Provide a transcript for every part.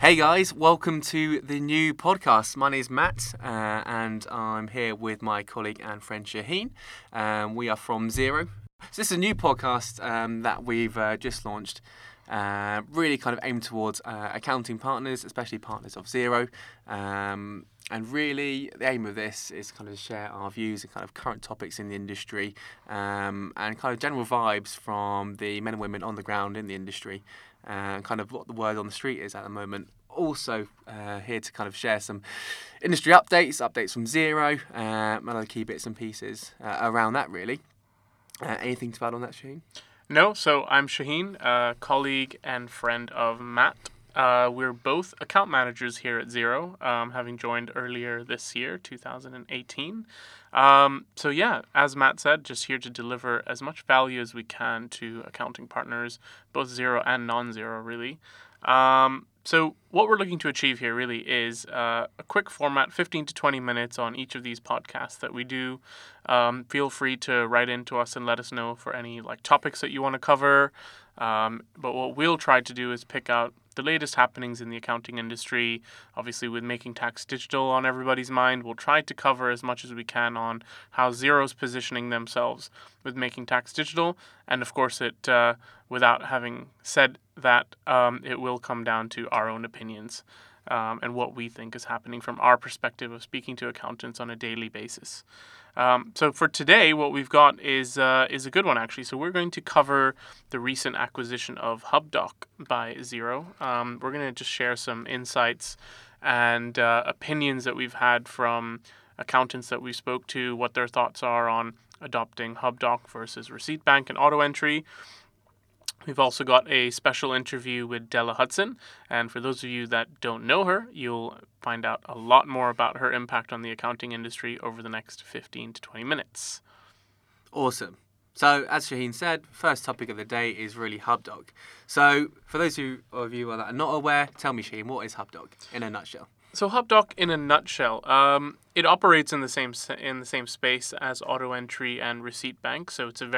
Hey guys, welcome to the new podcast. My name is Matt and I'm here with my colleague and friend Shaheen. We are from Xero. So this is a new podcast that we've just launched. Really kind of aimed towards accounting partners, especially partners of Xero. And really the aim of this is kind of to share our views and kind of current topics in the industry and kind of general vibes from the men and women on the ground in the industry. And kind of what the word on the street is at the moment. Also here to kind of share some industry updates from Xero, and other key bits and pieces around that really. Anything to add on that, Shaheen? No, so I'm Shaheen, a colleague and friend of Matt. We're both account managers here at Xero, having joined earlier this year, 2018. So yeah, as Matt said, just here to deliver as much value as we can to accounting partners, both Xero and non-Xero really. So what we're looking to achieve here really is a quick format, 15 to 20 minutes on each of these podcasts that we do. Feel free to write into us and let us know for any topics that you want to cover. But what we'll try to do is pick out the latest happenings in the accounting industry. Obviously, with Making Tax Digital on everybody's mind, we'll try to cover as much as we can on how Xero's positioning themselves with Making Tax Digital. And of course, without having said that, it will come down to our own opinions and what we think is happening from our perspective of speaking to accountants on a daily basis. So for today, what we've got is a good one, actually. So we're going to cover the recent acquisition of HubDoc by Xero. We're going to just share some insights and opinions that we've had from accountants that we spoke to, what their thoughts are on adopting HubDoc versus ReceiptBank and AutoEntry. We've also got a special interview with Della Hudson, and for those of you that don't know her, you'll find out a lot more about her impact on the accounting industry over the next 15 to 20 minutes. Awesome. So, as Shaheen said, first topic of the day is really HubDoc. So, for those of you that are not aware, tell me, Shaheen, what is HubDoc in a nutshell? So HubDoc, in a nutshell, it operates in the same space as AutoEntry and ReceiptBank, so it's a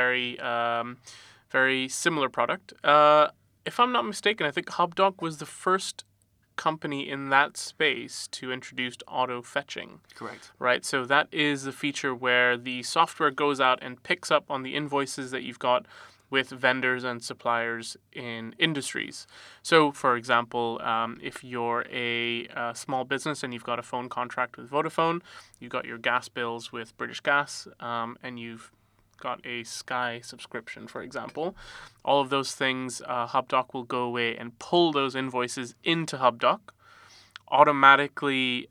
very similar product. If I'm not mistaken, I think HubDoc was the first company in that space to introduce auto fetching. Correct. Right, so that is the feature where the software goes out and picks up on the invoices that you've got with vendors and suppliers in industries. So, for example, if you're a small business and you've got a phone contract with Vodafone, you've got your gas bills with British Gas, and you've got a Sky subscription, for example, all of those things, HubDoc will go away and pull those invoices into HubDoc, automatically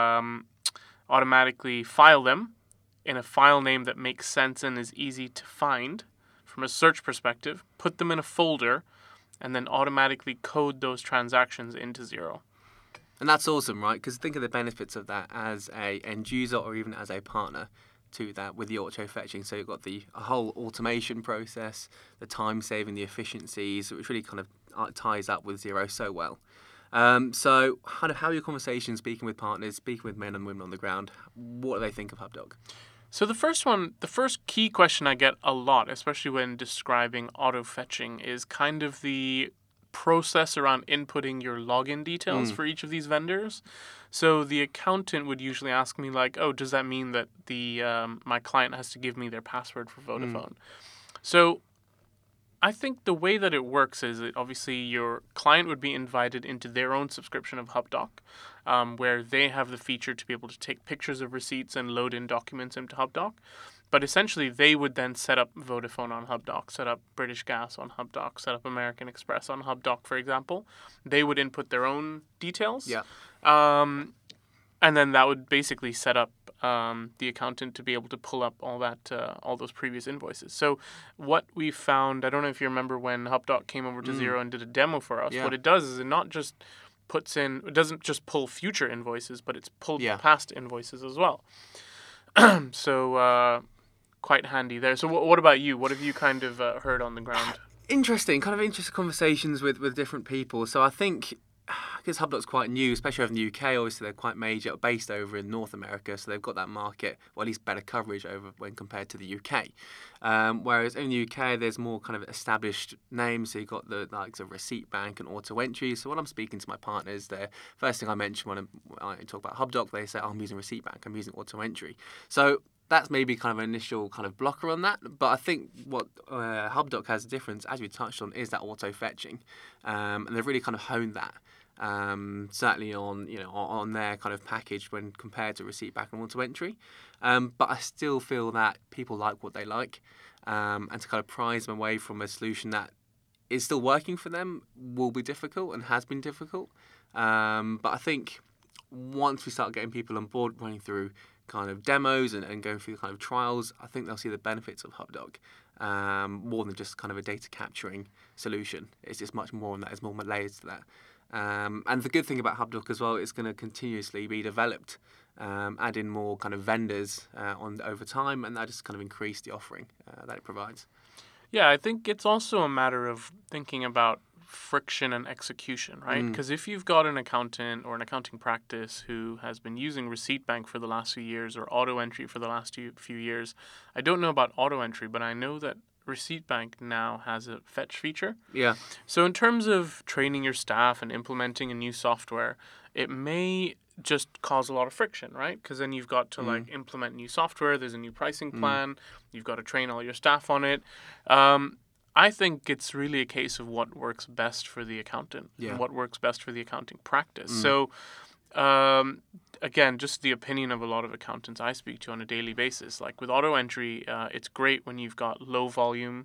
file them in a file name that makes sense and is easy to find from a search perspective, put them in a folder, and then automatically code those transactions into Xero. And that's awesome, right? Because think of the benefits of that as a end user or even as a partner to that with the auto fetching. So you've got the whole automation process, the time saving, the efficiencies, which really kind of ties up with Xero so well. So how are your conversations speaking with partners, speaking with men and women on the ground? What do they think of HubDoc? So the first key question I get a lot, especially when describing auto fetching, is kind of the process around inputting your login details for each of these vendors. So the accountant would usually ask me oh, does that mean that my client has to give me their password for Vodafone? So I think the way that it works is that obviously your client would be invited into their own subscription of HubDoc, where they have the feature to be able to take pictures of receipts and load in documents into HubDoc. But essentially, they would then set up Vodafone on HubDoc, set up British Gas on HubDoc, set up American Express on HubDoc, for example. They would input their own details. Yeah. And then that would basically set up the accountant to be able to pull up all those previous invoices. So what we found, I don't know if you remember when HubDoc came over to Xero and did a demo for us. Yeah. What it does is it doesn't just pull future invoices, but it's pulled past invoices as well. So quite handy there. So what about you? What have you kind of heard on the ground? Interesting conversations with different people. So I think because HubDoc's quite new, especially over in the UK. Obviously, they're quite major, based over in North America, so they've got that market, or at least better coverage over when compared to the UK. Whereas in the UK, there's more kind of established names. So you've got the likes of Receipt Bank and Auto Entry. So when I'm speaking to my partners, the first thing I mention when I talk about HubDoc, they say, "Oh, I'm using Receipt Bank, I'm using Auto Entry." So that's maybe kind of an initial kind of blocker on that. But I think what HubDoc has a difference, as we touched on, is that auto fetching, and they've really kind of honed that. Certainly on their kind of package when compared to Receipt Bank and Auto Entry. But I still feel that people like what they like, and to kind of prize them away from a solution that is still working for them will be difficult and has been difficult. But I think once we start getting people on board running through kind of demos and going through kind of trials, I think they'll see the benefits of HubDoc more than just kind of a data capturing solution. It's just much more than that. There's more layers to that. And the good thing about HubDoc as well, it's going to continuously be developed, add in more kind of vendors on over time, and that just kind of increase the offering that it provides. Yeah, I think it's also a matter of thinking about friction and execution, right? Because if you've got an accountant or an accounting practice who has been using Receipt Bank for the last few years or Auto Entry for the last few years, I don't know about Auto Entry, but I know that Receipt Bank now has a fetch feature. Yeah. So in terms of training your staff and implementing a new software, it may just cause a lot of friction, right? Because then you've got to like implement new software. There's a new pricing plan. You've got to train all your staff on it. I think it's really a case of what works best for the accountant and what works best for the accounting practice. So, again, just the opinion of a lot of accountants I speak to on a daily basis. Like with Auto Entry, it's great when you've got low volume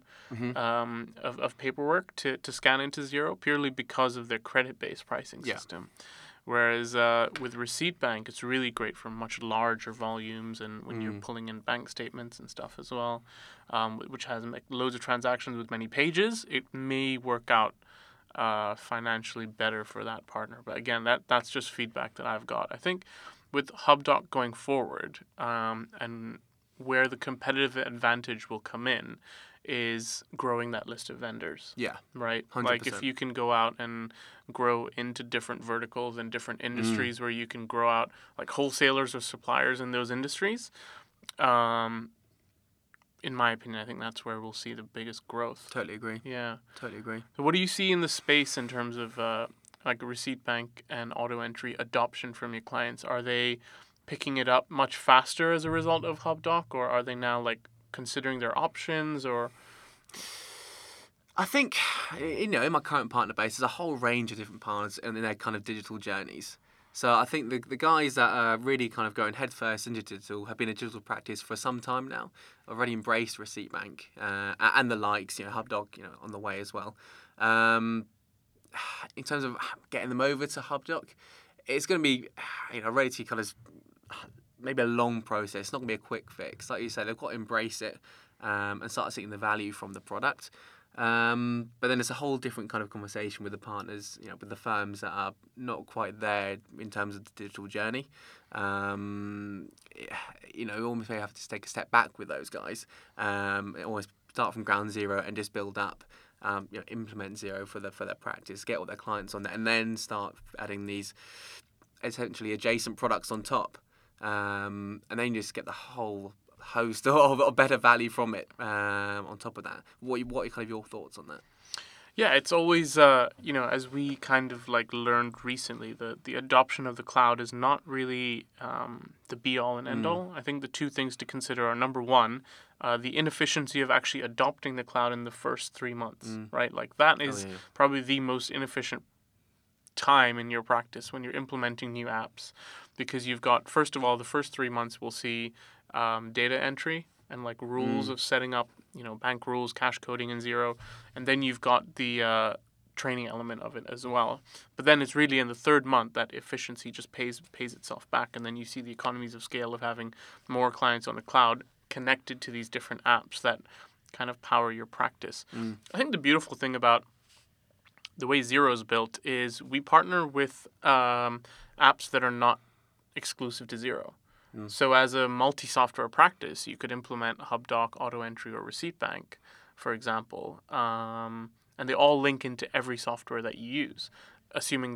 of paperwork to scan into Xero purely because of their credit-based pricing system. Whereas with Receipt Bank, it's really great for much larger volumes and when you're pulling in bank statements and stuff as well, which has loads of transactions with many pages. It may work out financially better for that partner. But again, that's just feedback that I've got. I think with HubDoc going forward and where the competitive advantage will come in is growing that list of vendors. Yeah. Right? 100%. Like if you can go out and grow into different verticals and different industries where you can grow out like wholesalers or suppliers in those industries, in my opinion, I think that's where we'll see the biggest growth. Totally agree. Yeah. Totally agree. So what do you see in the space in terms of like Receipt Bank and Auto Entry adoption from your clients? Are they picking it up much faster as a result of HubDoc, or are they now like considering their options? Or I think, in my current partner base, there's a whole range of different partners and in their kind of digital journeys. So I think the guys that are really kind of going headfirst into digital have been a digital practice for some time now, already embraced Receipt Bank and the likes, HubDoc, on the way as well. In terms of getting them over to HubDoc, it's going to be, ready to kind of maybe a long process. It's not going to be a quick fix. Like you said, they've got to embrace it and start seeing the value from the product. But then it's a whole different kind of conversation with the partners, with the firms that are not quite there in terms of the digital journey. Almost may have to take a step back with those guys, almost start from ground zero and just build up. Implement Xero for their practice, get all their clients on there, and then start adding these essentially adjacent products on top. And then you just get the whole host of better value from it on top of that. What are kind of your thoughts on that? Yeah, it's always, as we kind of like learned recently, the adoption of the cloud is not really the be-all and end-all. I think the two things to consider are, number one, the inefficiency of actually adopting the cloud in the first 3 months, right? Like that is probably the most inefficient time in your practice when you're implementing new apps, because you've got, first of all, the first 3 months we'll see data entry and like rules of setting up, bank rules, cash coding in Xero, and then you've got the training element of it as well. But then it's really in the third month that efficiency just pays itself back, and then you see the economies of scale of having more clients on the cloud connected to these different apps that kind of power your practice. I think the beautiful thing about the way Xero is built is we partner with apps that are not exclusive to Xero. So as a multi-software practice, you could implement HubDoc, Auto Entry, or Receipt Bank, for example, and they all link into every software that you use, assuming that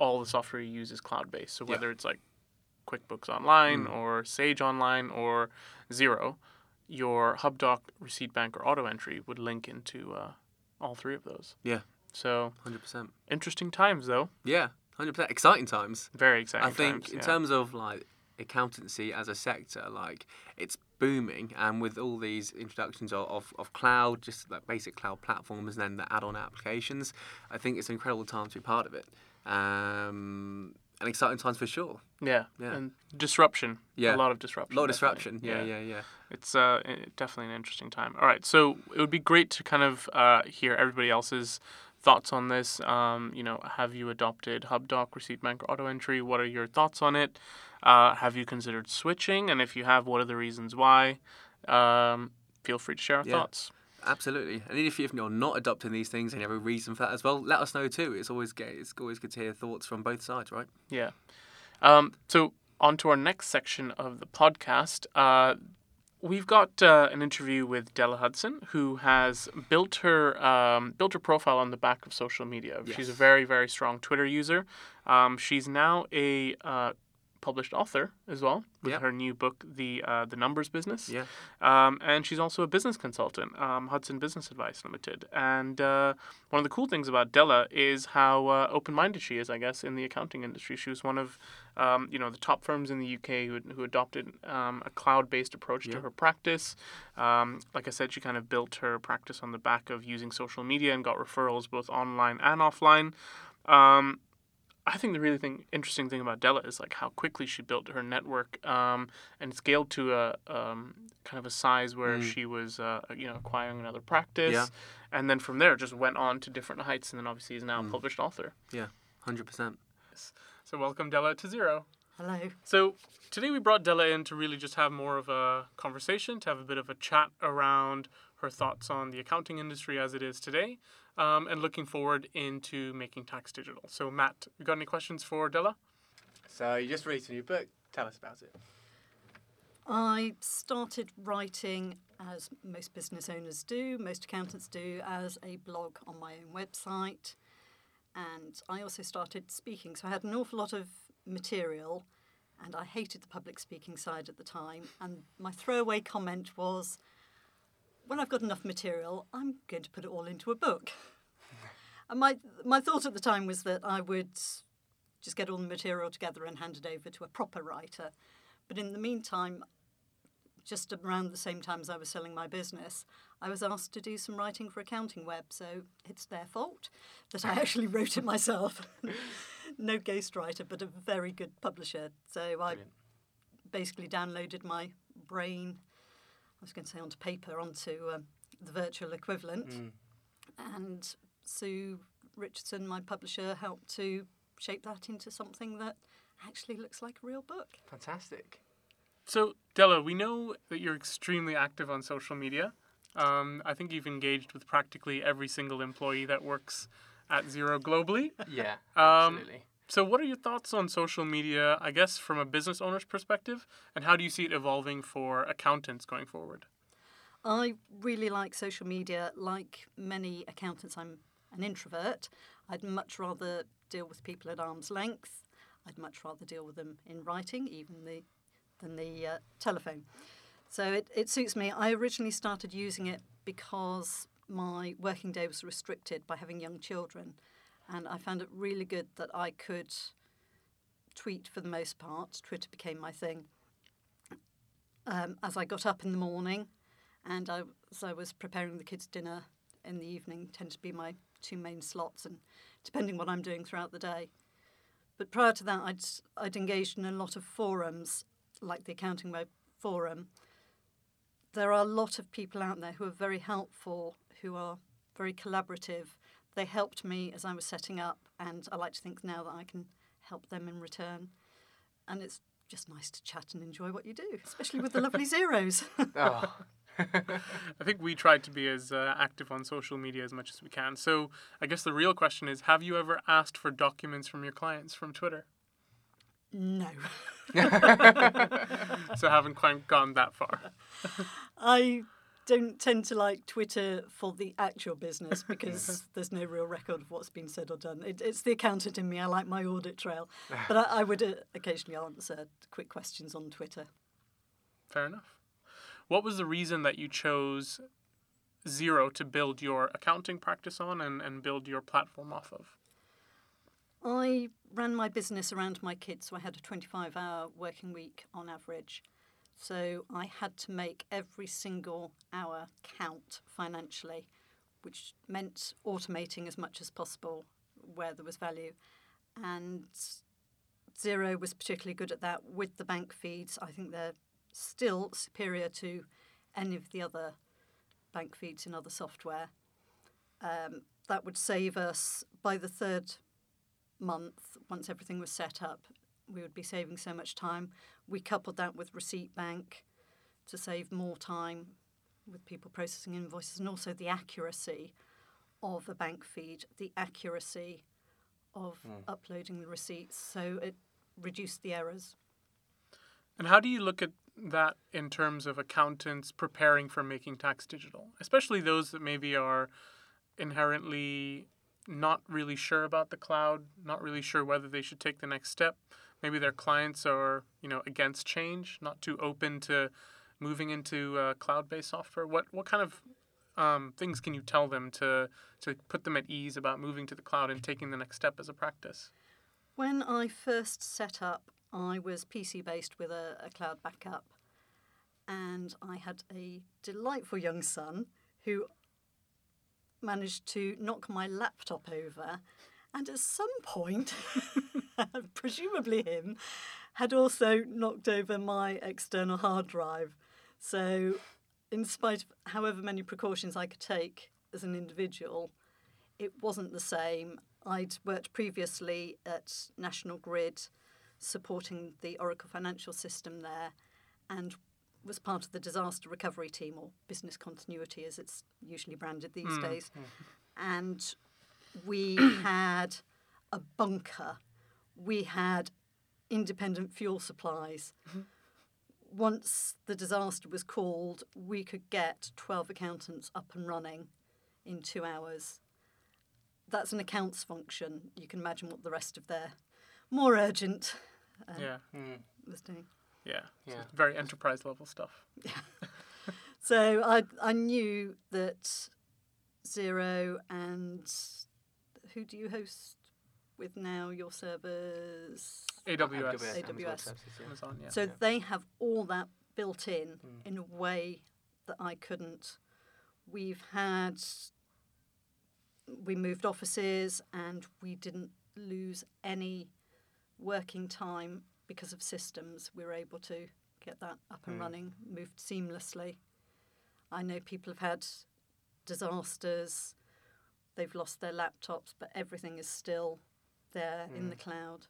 all the software you use is cloud-based. So whether it's like QuickBooks Online or Sage Online or Xero, your HubDoc, Receipt Bank, or Auto Entry would link into all three of those. Yeah. So 100%. Interesting times, though. Yeah, 100%. Exciting times. Very exciting I think times, in terms of like accountancy as a sector, like it's booming, and with all these introductions of cloud, just like basic cloud platforms, and then the add-on applications, I think it's an incredible time to be part of it. And exciting times for sure. Yeah. And disruption. Yeah. A lot of disruption. A lot of disruption. Yeah. It's definitely an interesting time. All right. So it would be great to kind of hear everybody else's thoughts on this. Have you adopted HubDoc, Receipt Bank, or Auto Entry? What are your thoughts on it? Have you considered switching? And if you have, what are the reasons why? Feel free to share our thoughts. Absolutely. And if you're not adopting these things and you have a reason for that as well, let us know too. It's always good to hear thoughts from both sides, right? Yeah. So on to our next section of the podcast. We've got an interview with Della Hudson, who has built her profile on the back of social media. Yes. She's a very, very strong Twitter user. She's now a published author as well with her new book, The Numbers Business. Yeah. And she's also a business consultant, Hudson Business Advice Limited. And one of the cool things about Della is how open-minded she is, I guess, in the accounting industry. She was one of the top firms in the UK who adopted a cloud-based approach to her practice. Like I said, she kind of built her practice on the back of using social media and got referrals both online and offline. I think the really interesting thing about Della is like how quickly she built her network and scaled to a kind of a size where she was acquiring another practice, and then from there just went on to different heights, and then obviously is now a published author. Yeah, 100%. So welcome Della to Xero. Hello. So today we brought Della in to really just have more of a conversation, to have a bit of a chat around her thoughts on the accounting industry as it is today. And looking forward into making tax digital. So, Matt, you got any questions for Della? So you just released a new book. Tell us about it. I started writing, as most business owners do, most accountants do, as a blog on my own website. And I also started speaking. So I had an awful lot of material, and I hated the public speaking side at the time. And my throwaway comment was, when I've got enough material, I'm going to put it all into a book. And my thought at the time was that I would just get all the material together and hand it over to a proper writer. But in the meantime, just around the same time as I was selling my business, I was asked to do some writing for Accounting Web. So it's their fault that I actually wrote it myself. No ghostwriter, but a very good publisher. So I basically downloaded my brain, I was going to say onto paper, onto the virtual equivalent. And Sue Richardson, my publisher, helped to shape that into something that actually looks like a real book. Fantastic. So, Della, we know that you're extremely active on social media. I think you've engaged with practically every single employee that works at Xero globally. Yeah, absolutely. So what are your thoughts on social media, I guess, from a business owner's perspective, and how do you see it evolving for accountants going forward? I really like social media. Like many accountants, I'm an introvert. I'd much rather deal with people at arm's length. I'd much rather deal with them in writing, than the telephone. So it suits me. I originally started using it because my working day was restricted by having young children. And I found it really good that I could tweet for the most part. Twitter became my thing. As I got up in the morning and as I was preparing the kids' dinner in the evening, tend to be my two main slots, and depending what I'm doing throughout the day. But prior to that, I'd engaged in a lot of forums, like the Accounting Web forum. There are a lot of people out there who are very helpful, who are very collaborative. They helped me as I was setting up, and I like to think now that I can help them in return. And it's just nice to chat and enjoy what you do, especially with the lovely Xeros. Oh. I think we try to be as active on social media as much as we can. So I guess the real question is, have you ever asked for documents from your clients from Twitter? No. So haven't quite gone that far. I don't tend to like Twitter for the actual business because there's no real record of what's been said or done. It's the accountant in me. I like my audit trail. But I would occasionally answer quick questions on Twitter. Fair enough. What was the reason that you chose Xero to build your accounting practice on and build your platform off of? I ran my business around my kids, so I had a 25-hour working week on average. So I had to make every single hour count financially, which meant automating as much as possible where there was value. And Xero was particularly good at that with the bank feeds. I think they're still superior to any of the other bank feeds in other software. That would save us, by the third month, once everything was set up, we would be saving so much time. We coupled that with Receipt Bank to save more time with people processing invoices, and also the accuracy of a bank feed, the accuracy of uploading the receipts. So it reduced the errors. And how do you look at that in terms of accountants preparing for Making Tax Digital, especially those that maybe are inherently not really sure about the cloud, not really sure whether they should take the next step? Maybe their clients are, against change, not too open to moving into cloud-based software. What kind of things can you tell them to put them at ease about moving to the cloud and taking the next step as a practice? When I first set up, I was PC-based with a cloud backup, and I had a delightful young son who managed to knock my laptop over, and at some point, presumably him, had also knocked over my external hard drive. So in spite of however many precautions I could take as an individual, it wasn't the same. I'd worked previously at National Grid supporting the Oracle financial system there, and was part of the disaster recovery team, or business continuity as it's usually branded these days. And we had a bunker. We had independent fuel supplies. Once the disaster was called, we could get 12 accountants up and running in 2 hours. That's an accounts function. You can imagine what the rest of their more urgent was doing. Yeah. So very enterprise level stuff. So I knew that Xero, and who do you host with now, your servers? AWS. AWS. Amazon, yeah. So they have all that built in a way that I couldn't. We moved offices, and we didn't lose any working time because of systems. We were able to get that up and running, moved seamlessly. I know people have had disasters, they've lost their laptops, but everything is still there in the cloud.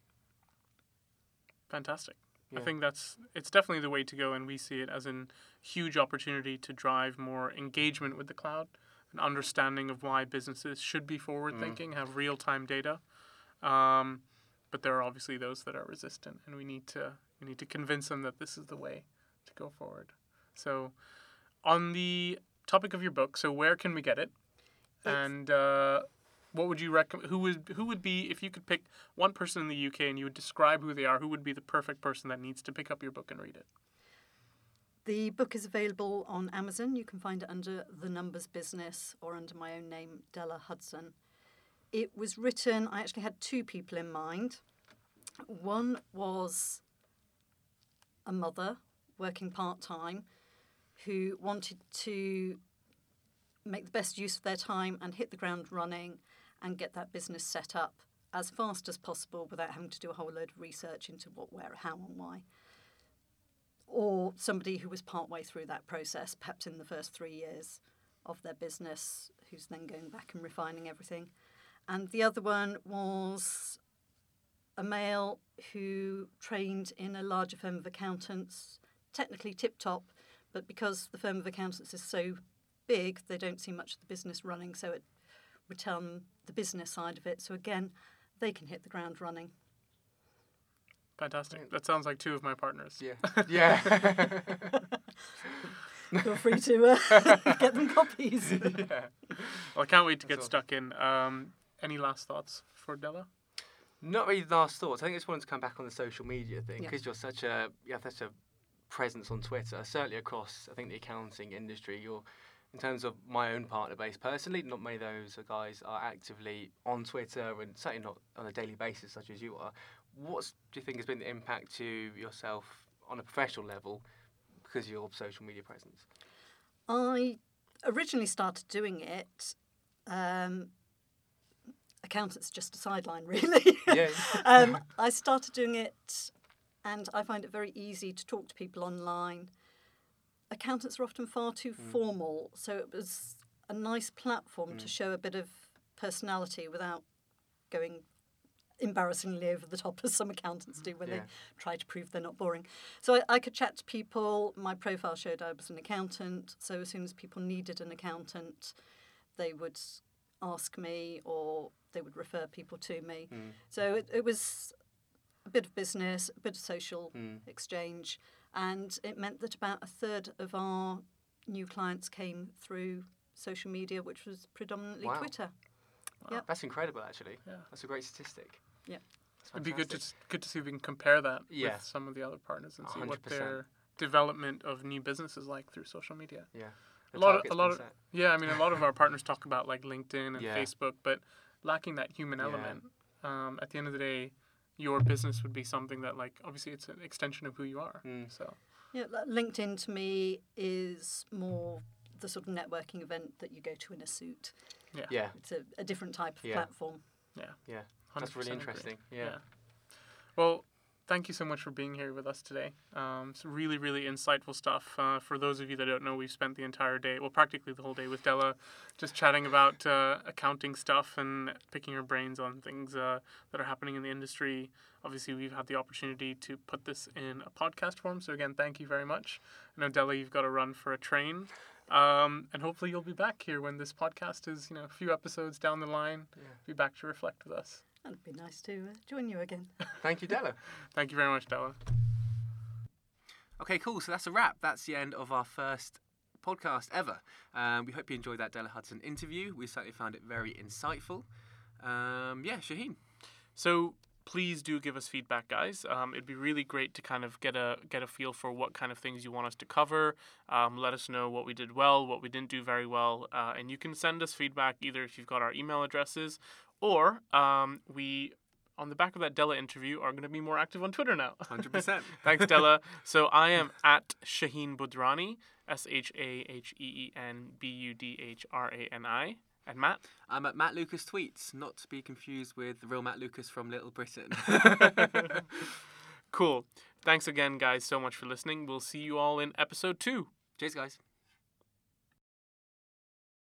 Fantastic. Yeah. I think it's definitely the way to go, and we see it as a huge opportunity to drive more engagement with the cloud, an understanding of why businesses should be forward-thinking, have real-time data. But there are obviously those that are resistant, and we need to convince them that this is the way to go forward. So, on the topic of your book, so where can we get it? And what would you recommend? Who would be, if you could pick one person in the UK and you would describe who they are, who would be the perfect person that needs to pick up your book and read it? The book is available on Amazon. You can find it under The Numbers Business or under my own name, Della Hudson. It was written, I actually had two people in mind. One was a mother working part-time who wanted to make the best use of their time and hit the ground running and get that business set up as fast as possible without having to do a whole load of research into what, where, how and why. Or somebody who was partway through that process, perhaps in the first 3 years of their business, who's then going back and refining everything. And the other one was a male who trained in a larger firm of accountants, technically tip-top, but because the firm of accountants is so big, they don't see much of the business running, so it would tell them the business side of it. So again, they can hit the ground running. Fantastic. That sounds like two of my partners. Yeah. feel free to get them copies. Yeah. Well, I can't wait to get That's stuck in. Any last thoughts for Della? Not really last thoughts. I think I just wanted to come back on the social media thing Yeah. because you have such a presence on Twitter, certainly across, I think, the accounting industry. In terms of my own partner base personally, not many of those guys are actively on Twitter and certainly not on a daily basis such as you are. What do you think has been the impact to yourself on a professional level because of your social media presence? I originally started doing it. Accountants just a sideline, really. Yeah. I started doing it, and I find it very easy to talk to people online. Accountants are often far too formal, so it was a nice platform to show a bit of personality without going embarrassingly over the top as some accountants do when they try to prove they're not boring. So I could chat to people. My profile showed I was an accountant, so as soon as people needed an accountant, they would ask me or they would refer people to me. So it was a bit of business, a bit of social exchange, and it meant that about a third of our new clients came through social media, which was predominantly Wow. Twitter. That's incredible, actually. Yeah. That's a great statistic. Yeah. That's It'd be fantastic. good to see if we can compare that Yeah. with some of the other partners and see what 100%. their development of new business is like through social media. Yeah. A lot of yeah, I mean, a lot of our partners talk about like LinkedIn and Yeah. Facebook, but lacking that human Yeah. element. At the end of the day, your business would be something that, like, obviously it's an extension of who you are. So Yeah, LinkedIn to me is more the sort of networking event that you go to in a suit. Yeah. It's a different type of Yeah. platform. Yeah. That's really 100% agree. interesting. Yeah. Well, thank you so much for being here with us today. It's really, really insightful stuff. For those of you that don't know, we've spent the entire day, well, practically the whole day with Della, just chatting about accounting stuff and picking her brains on things that are happening in the industry. Obviously, we've had the opportunity to put this in a podcast form. So again, thank you very much. I know, Della, you've got to run for a train. And hopefully you'll be back here when this podcast is, a few episodes down the line. Yeah. Be back to reflect with us. It'd be nice to join you again. Thank you, Della. Thank you very much, Della. Okay, cool. So that's a wrap. That's the end of our first podcast ever. We hope you enjoyed that Della Hudson interview. We certainly found it very insightful. Shaheen. So please do give us feedback, guys. It'd be really great to kind of get a feel for what kind of things you want us to cover. Let us know what we did well, what we didn't do very well, and you can send us feedback either if you've got our email addresses, or we, on the back of that Della interview, are going to be more active on Twitter now. 100%. Thanks, Della. So I am at Shaheen Budhrani, ShaheenBudhrani. And Matt? I'm at Matt Lucas Tweets, not to be confused with the real Matt Lucas from Little Britain. Cool. Thanks again, guys, so much for listening. We'll see you all in episode 2. Cheers, guys.